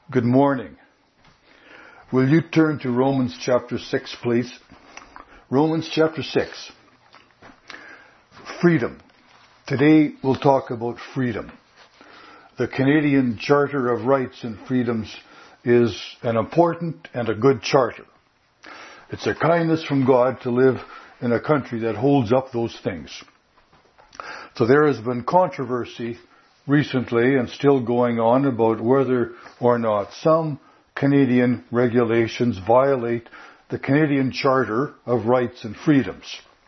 Good morning. Will you turn to Romans chapter 6, please? Romans chapter 6. Freedom. Today we'll talk about freedom. The Canadian Charter of Rights and Freedoms is an important and a good charter. It's a kindness from God to live in a country that holds up those things. So there has been controversy recently and still going on about whether or not some Canadian regulations violate the Canadian Charter of Rights and Freedoms.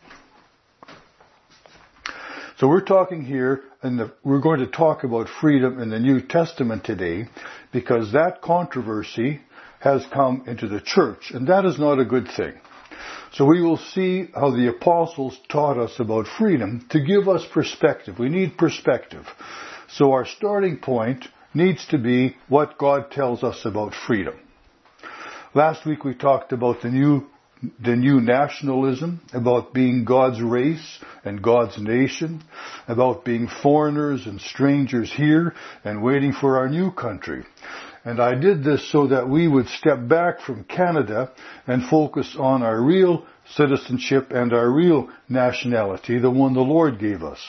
So we're talking here, and we're going to talk about freedom in the New Testament today, because that controversy has come into the church, and that is not a good thing. So we will see how the apostles taught us about freedom to give us perspective. We need perspective. So our starting point needs to be what God tells us about freedom. Last week we talked about the new nationalism, about being God's race and God's nation, about being foreigners and strangers here and waiting for our new country. And I did this so that we would step back from Canada and focus on our real citizenship and our real nationality, the one the Lord gave us.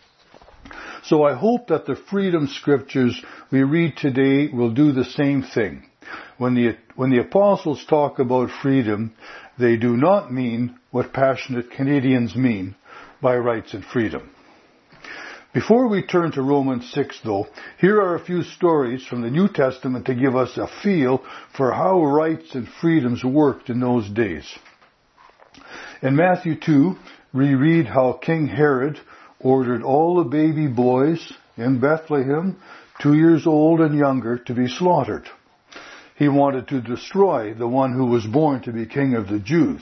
So I hope that the freedom scriptures we read today will do the same thing. When the apostles talk about freedom, they do not mean what passionate Canadians mean by rights and freedom. Before we turn to Romans 6, though, here are a few stories from the New Testament to give us a feel for how rights and freedoms worked in those days. In Matthew 2, we read how King Herod ordered all the baby boys in Bethlehem, 2 years old and younger, to be slaughtered. He wanted to destroy the one who was born to be king of the Jews.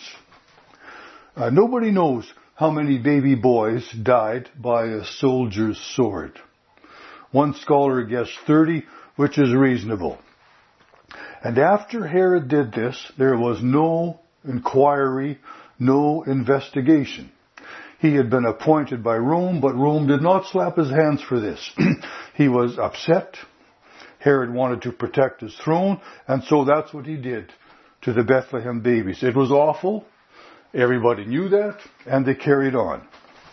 Nobody knows how many baby boys died by a soldier's sword. One scholar guessed 30, which is reasonable. And after Herod did this, there was no inquiry, no investigation. He had been appointed by Rome, but Rome did not slap his hands for this. He was upset. Herod wanted to protect his throne, and so that's what he did to the Bethlehem babies. It was awful. Everybody knew that, and they carried on.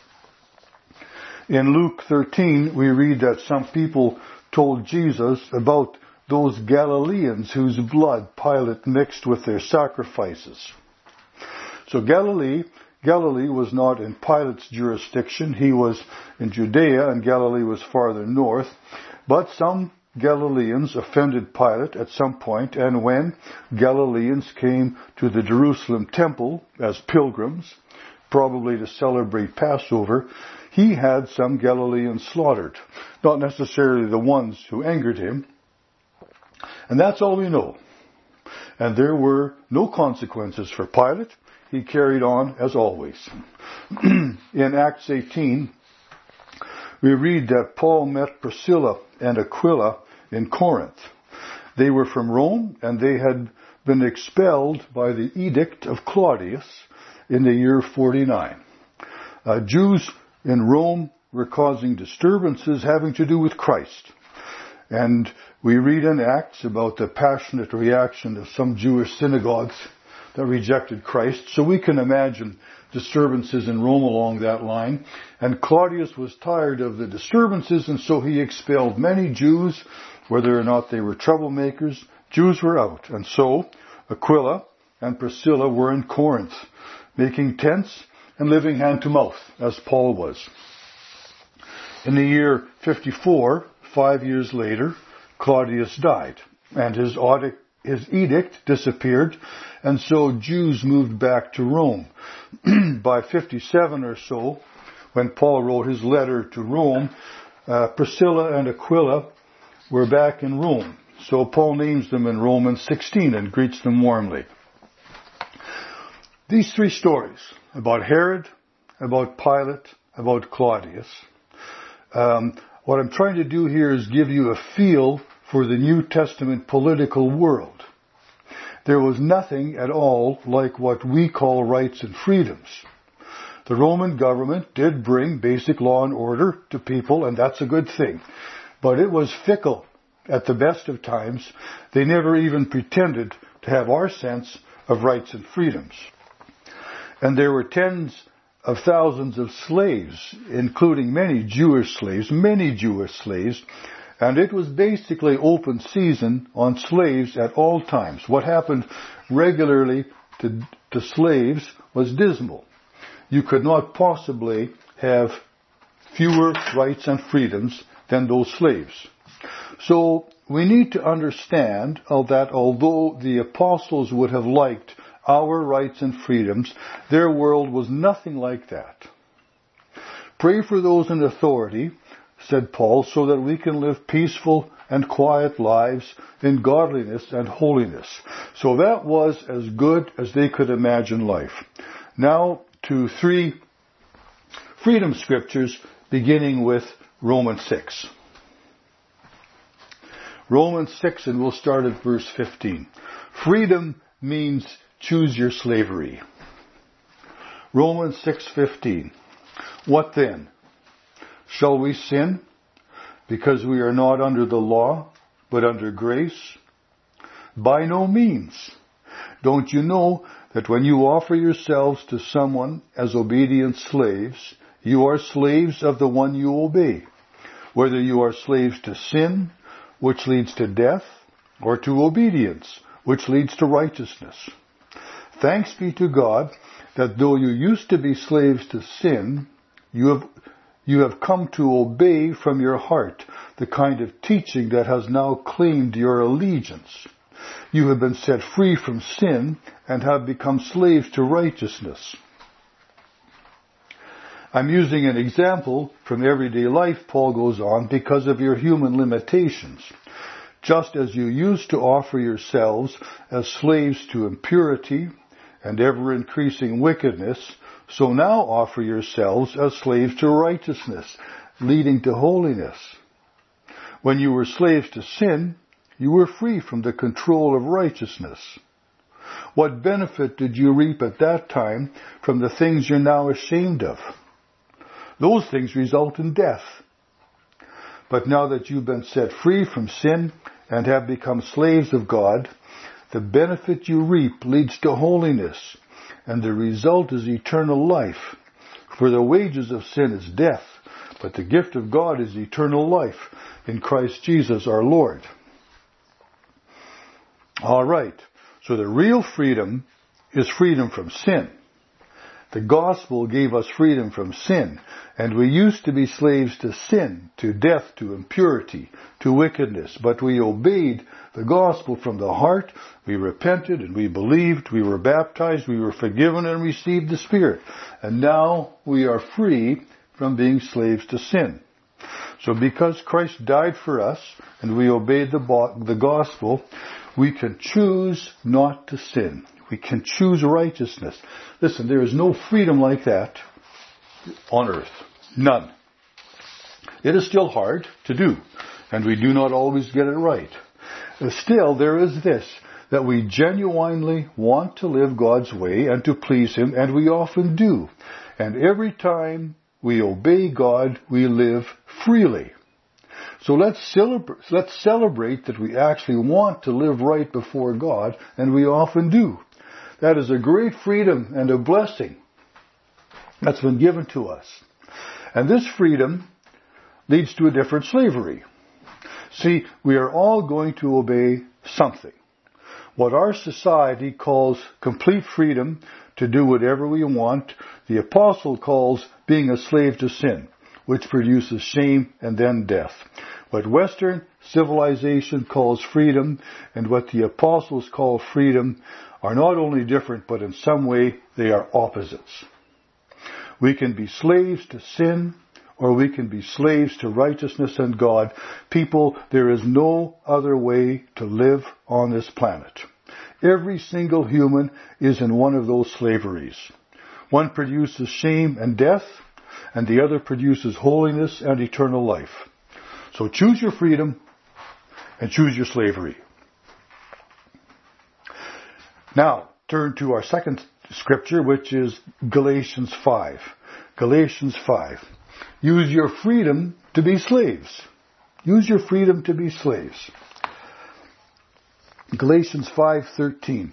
In Luke 13, we read that some people told Jesus about those Galileans whose blood Pilate mixed with their sacrifices. So Galilee was not in Pilate's jurisdiction. He was in Judea, and Galilee was farther north. But some Galileans offended Pilate at some point, and when Galileans came to the Jerusalem temple as pilgrims, probably to celebrate Passover, he had some Galileans slaughtered. Not necessarily the ones who angered him. And that's all we know. And there were no consequences for Pilate. He carried on as always. In Acts 18, we read that Paul met Priscilla and Aquila in Corinth. They were from Rome, and they had been expelled by the edict of Claudius in the year 49. Jews in Rome were causing disturbances having to do with Christ. And we read in Acts about the passionate reaction of some Jewish synagogues that rejected Christ. So we can imagine disturbances in Rome along that line. And Claudius was tired of the disturbances, and so he expelled many Jews, whether or not they were troublemakers. Jews were out. And so Aquila and Priscilla were in Corinth, making tents and living hand to mouth, as Paul was. In the year 54, 5 years later, Claudius died, and his edict disappeared, and so Jews moved back to Rome. By 57 or so, when Paul wrote his letter to Rome, Priscilla and Aquila were back in Rome. So Paul names them in Romans 16 and greets them warmly. These three stories about Herod, about Pilate, about Claudius, what I'm trying to do here is give you a feel for the New Testament political world. There was nothing at all like what we call rights and freedoms. The Roman government did bring basic law and order to people, and that's a good thing. But it was fickle. at the best of times, they never even pretended to have our sense of rights and freedoms. And there were tens of thousands of slaves, including many Jewish slaves, and it was basically open season on slaves at all times. What happened regularly to slaves was dismal. You could not possibly have fewer rights and freedoms than those slaves. So we need to understand that although the apostles would have liked our rights and freedoms, their world was nothing like that. Pray for those in authority, said Paul, so that we can live peaceful and quiet lives in godliness and holiness. So that was as good as they could imagine life. Now to 3 freedom scriptures, beginning with Romans 6. Romans 6, and we'll start at verse 15. Freedom means choose your slavery. Romans 6:15. What then? Shall we sin because we are not under the law, but under grace? By no means. Don't you know that when you offer yourselves to someone as obedient slaves, you are slaves of the one you obey, whether you are slaves to sin, which leads to death, or to obedience, which leads to righteousness. Thanks be to God that though you used to be slaves to sin, you have come to obey from your heart the kind of teaching that has now claimed your allegiance. You have been set free from sin and have become slaves to righteousness. I'm using an example from everyday life, Paul goes on, because of your human limitations. Just as you used to offer yourselves as slaves to impurity and ever-increasing wickedness, so now offer yourselves as slaves to righteousness, leading to holiness. When you were slaves to sin, you were free from the control of righteousness. What benefit did you reap at that time from the things you're now ashamed of? Those things result in death. But now that you've been set free from sin and have become slaves of God, the benefit you reap leads to holiness, and the result is eternal life. For the wages of sin is death, but the gift of God is eternal life in Christ Jesus our Lord. All right, so the real freedom is freedom from sin. The gospel gave us freedom from sin, and we used to be slaves to sin, to death, to impurity, to wickedness, but we obeyed the gospel from the heart. We repented and we believed, we were baptized, we were forgiven and received the Spirit. And now we are free from being slaves to sin. So because Christ died for us and we obeyed the gospel, we can choose not to sin. We can choose righteousness. Listen, there is no freedom like that on earth. None. It is still hard to do, and we do not always get it right. Still, there is this, that we genuinely want to live God's way and to please Him, and we often do. And every time we obey God, we live freely. So let's celebrate that we actually want to live right before God, and we often do. That is a great freedom and a blessing that's been given to us. And this freedom leads to a different slavery. See, we are all going to obey something. What our society calls complete freedom to do whatever we want, the apostle calls being a slave to sin, which produces shame and then death. What Western civilization calls freedom and what the apostles call freedom are not only different, but in some way they are opposites. We can be slaves to sin, or we can be slaves to righteousness and God. People, there is no other way to live on this planet. Every single human is in one of those slaveries. One produces shame and death, and the other produces holiness and eternal life. So choose your freedom and choose your slavery. Now, turn to our second scripture, which is Galatians 5. Galatians 5. Use your freedom to be slaves. Use your freedom to be slaves. Galatians 5:13.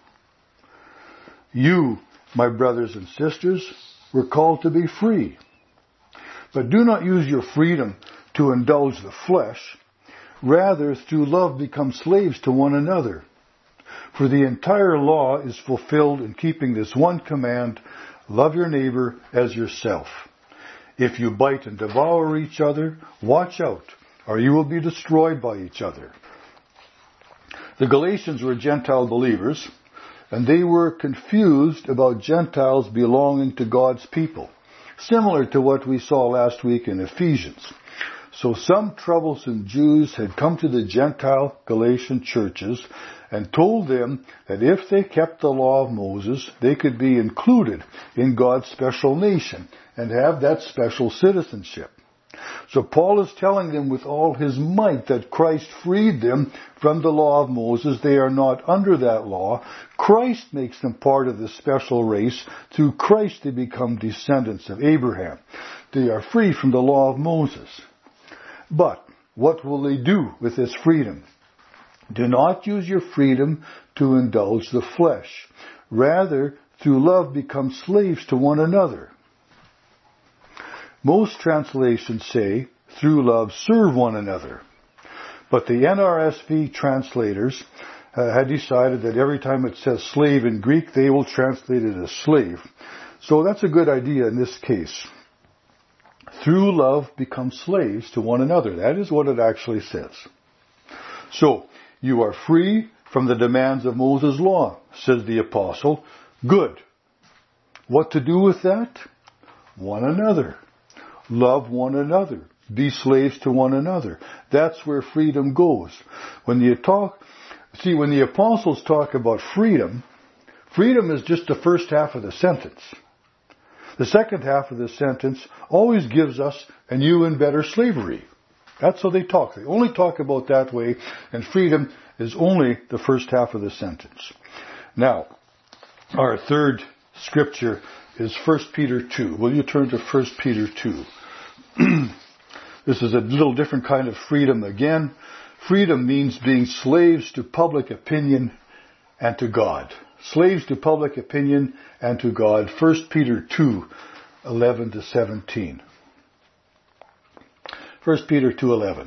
You, my brothers and sisters, were called to be free. But do not use your freedom to indulge the flesh. Rather, through love become slaves to one another. For the entire law is fulfilled in keeping this one command, love your neighbor as yourself. If you bite and devour each other, watch out, or you will be destroyed by each other. The Galatians were Gentile believers, and they were confused about Gentiles belonging to God's people, similar to what we saw last week in Ephesians. So some troublesome Jews had come to the Gentile Galatian churches and told them that if they kept the law of Moses, they could be included in God's special nation and have that special citizenship. So Paul is telling them with all his might that Christ freed them from the law of Moses. They are not under that law. Christ makes them part of the special race. Through Christ they become descendants of Abraham. They are free from the law of Moses. But what will they do with this freedom? Do not use your freedom to indulge the flesh. Rather, through love become slaves to one another. Most translations say, through love serve one another. But the NRSV translators had decided that every time it says slave in Greek, they will translate it as slave. So that's a good idea in this case. Through love become slaves to one another. That is what it actually says. So, you are free from the demands of Moses' law, says the apostle. Good. What to do with that? One another. Love one another. Be slaves to one another. That's where freedom goes. When the apostles talk about freedom, freedom is just the first half of the sentence. The second half of the sentence always gives us a new and better slavery. That's how they talk. They only talk about that way, and freedom is only the first half of the sentence. Now, our third scripture is 1 Peter 2. Will you turn to 1 Peter 2? This is a little different kind of freedom again. Freedom means being slaves to public opinion and to God. Slaves to public opinion and to God. 1 Peter 2, 11 to 17. 1 Peter 2:11.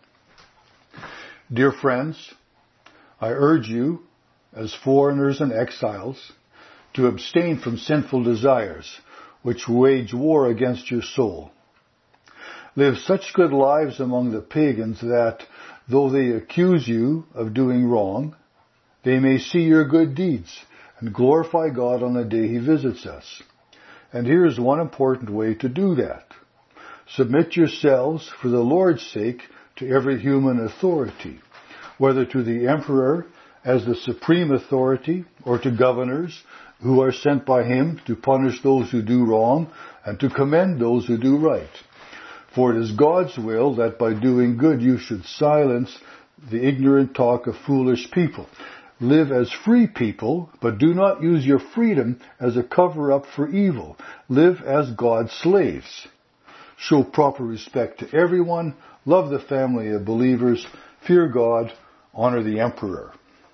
Dear friends, I urge you, as foreigners and exiles, to abstain from sinful desires, which wage war against your soul. Live such good lives among the pagans that, though they accuse you of doing wrong, they may see your good deeds and glorify God on the day He visits us. And here is one important way to do that. Submit yourselves, for the Lord's sake, to every human authority, whether to the emperor as the supreme authority, or to governors who are sent by him to punish those who do wrong and to commend those who do right. For it is God's will that by doing good you should silence the ignorant talk of foolish people. Live as free people, but do not use your freedom as a cover-up for evil. Live as God's slaves. Show proper respect to everyone. Love the family of believers. Fear God. Honor the emperor.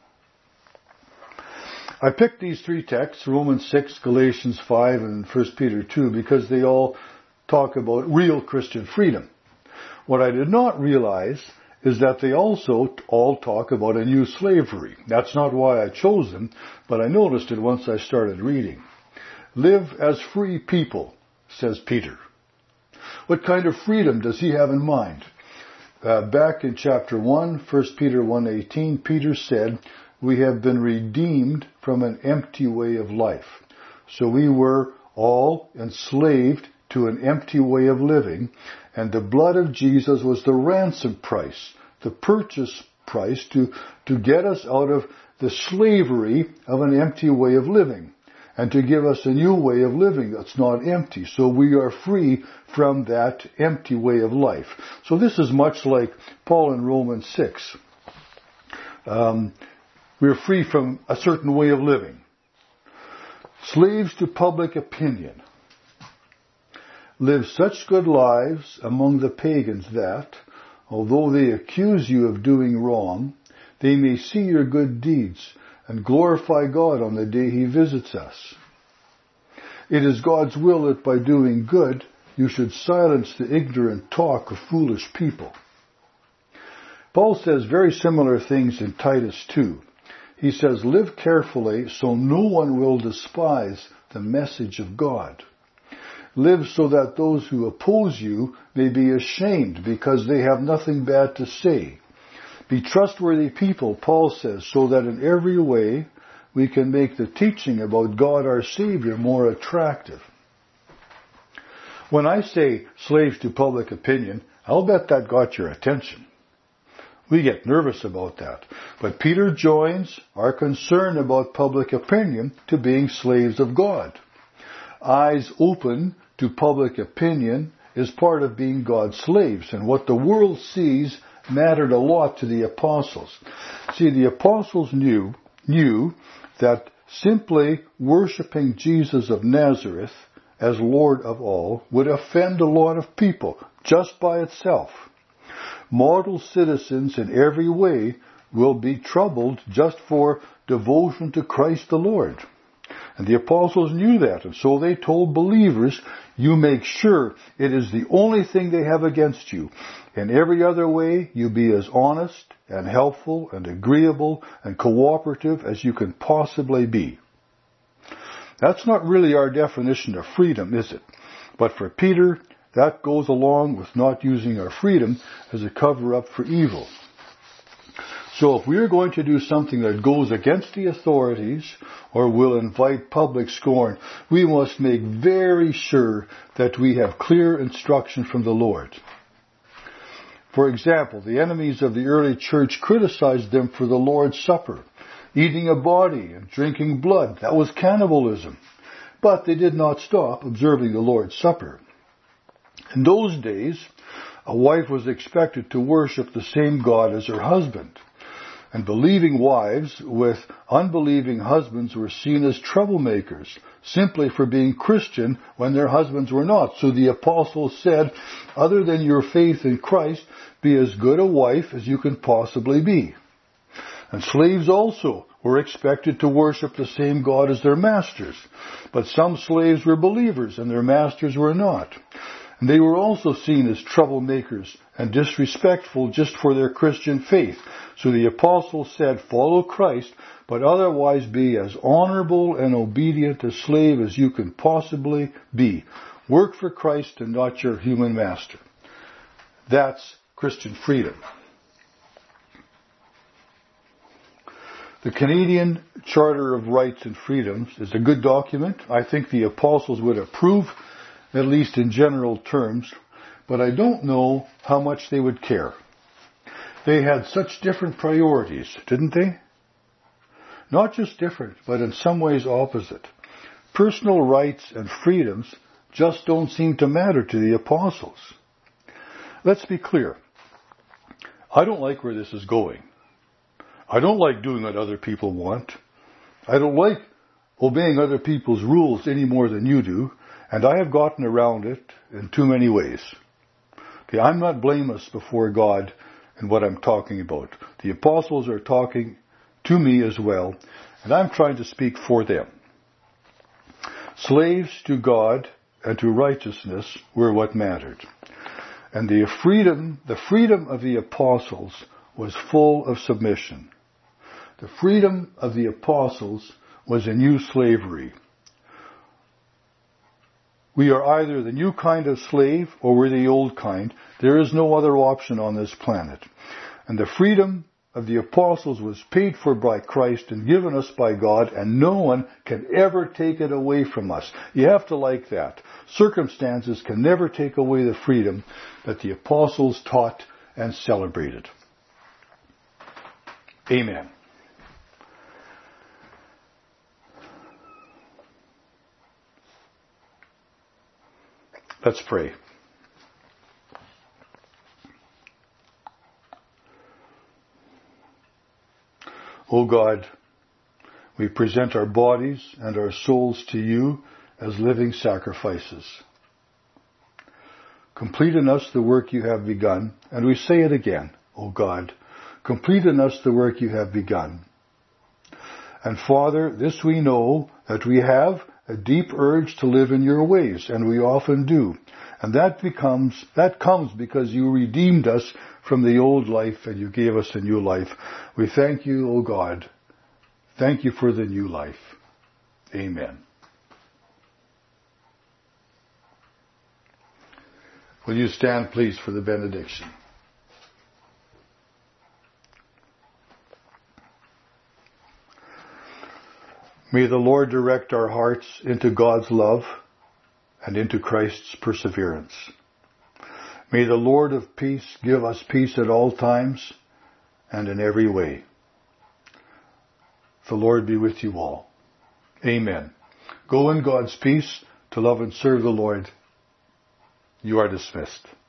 I picked these three texts, Romans 6, Galatians 5, and 1 Peter 2, because they all talk about real Christian freedom. What I did not realize is that they also all talk about a new slavery. That's not why I chose them, but I noticed it once I started reading. Live as free people, says Peter. What kind of freedom does he have in mind? Back in chapter 1, 1 Peter 1:18, Peter said, we have been redeemed from an empty way of life. So we were all enslaved to an empty way of living, and the blood of Jesus was the ransom price, the purchase price to get us out of the slavery of an empty way of living, and to give us a new way of living that's not empty. So we are free from that empty way of life. So this is much like Paul in Romans 6. We're free from a certain way of living. Slaves to public opinion. Live such good lives among the pagans that, although they accuse you of doing wrong, they may see your good deeds and glorify God on the day He visits us. It is God's will that by doing good, you should silence the ignorant talk of foolish people. Paul says very similar things in Titus 2. He says, live carefully so no one will despise the message of God. Live so that those who oppose you may be ashamed because they have nothing bad to say. Be trustworthy people, Paul says, so that in every way we can make the teaching about God our Savior more attractive. When I say slaves to public opinion, I'll bet that got your attention. We get nervous about that. But Peter joins our concern about public opinion to being slaves of God. Eyes open to public opinion is part of being God's slaves, and what the world sees mattered a lot to the apostles. See, the apostles knew that simply worshiping Jesus of Nazareth as Lord of all would offend a lot of people just by itself. Model citizens in every way will be troubled just for devotion to Christ the Lord. And the apostles knew that, and so they told believers, you make sure it is the only thing they have against you. In every other way, you be as honest and helpful and agreeable and cooperative as you can possibly be. That's not really our definition of freedom, is it? But for Peter, that goes along with not using our freedom as a cover-up for evil. So if we're going to do something that goes against the authorities or will invite public scorn, we must make very sure that we have clear instruction from the Lord. For example, the enemies of the early church criticized them for the Lord's Supper, eating a body and drinking blood. That was cannibalism. But they did not stop observing the Lord's Supper. In those days, a wife was expected to worship the same God as her husband. And believing wives with unbelieving husbands were seen as troublemakers, simply for being Christian when their husbands were not. So the apostles said, other than your faith in Christ, be as good a wife as you can possibly be. And slaves also were expected to worship the same God as their masters. But some slaves were believers and their masters were not. And they were also seen as troublemakers and disrespectful just for their Christian faith. So the apostles said, follow Christ, but otherwise be as honorable and obedient a slave as you can possibly be. Work for Christ and not your human master. That's Christian freedom. The Canadian Charter of Rights and Freedoms is a good document. I think the apostles would approve, at least in general terms, but I don't know how much they would care. They had such different priorities, didn't they? Not just different, but in some ways opposite. Personal rights and freedoms just don't seem to matter to the apostles. Let's be clear. I don't like where this is going. I don't like doing what other people want. I don't like obeying other people's rules any more than you do, and I have gotten around it in too many ways. Okay, I'm not blameless before God in what I'm talking about. The apostles are talking to me as well, and I'm trying to speak for them. Slaves to God and to righteousness were what mattered. And the freedom of the apostles was full of submission. The freedom of the apostles was a new slavery. We are either the new kind of slave or we're the old kind. There is no other option on this planet. And the freedom of the apostles was paid for by Christ and given us by God, and no one can ever take it away from us. You have to like that. Circumstances can never take away the freedom that the apostles taught and celebrated. Amen. Let's pray. O God, we present our bodies and our souls to you as living sacrifices. Complete in us the work you have begun. And we say it again, O God, complete in us the work you have begun. And Father, this we know, that we have a deep urge to live in your ways, and we often do. And that comes because you redeemed us from the old life and you gave us a new life. We thank you, O God. Thank you for the new life. Amen. Will you stand, please, for the benediction? May the Lord direct our hearts into God's love and into Christ's perseverance. May the Lord of peace give us peace at all times and in every way. The Lord be with you all. Amen. Go in God's peace to love and serve the Lord. You are dismissed.